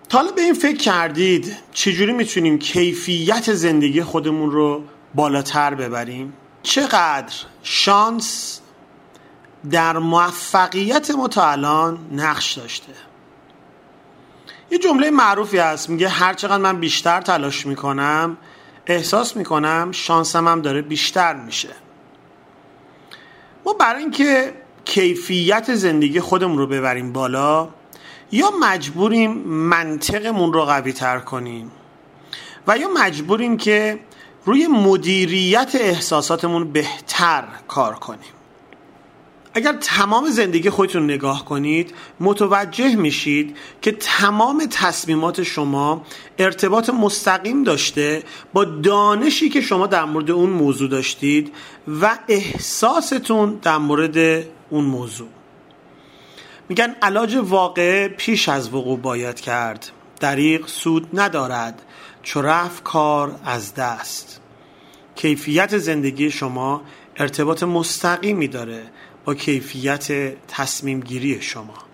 تا حالا به این فکر کردید چجوری میتونیم کیفیت زندگی خودمون رو بالاتر ببریم؟ چقدر شانس در موفقیت ما تا الان نقش داشته؟ یه جمله معروفی هست میگه هر چقدر من بیشتر تلاش میکنم احساس میکنم شانسم هم داره بیشتر میشه. ما برای اینکه کیفیت زندگی خودمون رو ببریم بالا یا مجبوریم منطقمون رو قوی تر کنیم و یا مجبوریم که روی مدیریت احساساتمون بهتر کار کنیم. اگر تمام زندگی خودتون نگاه کنید متوجه میشید که تمام تصمیمات شما ارتباط مستقیم داشته با دانشی که شما در مورد اون موضوع داشتید و احساستون در مورد اون موضوع. میگن علاج واقع پیش از وقوع باید کرد، دریغ سود ندارد چو رفت کار از دست. کیفیت زندگی شما ارتباط مستقیمی داره با کیفیت تصمیم گیری شما.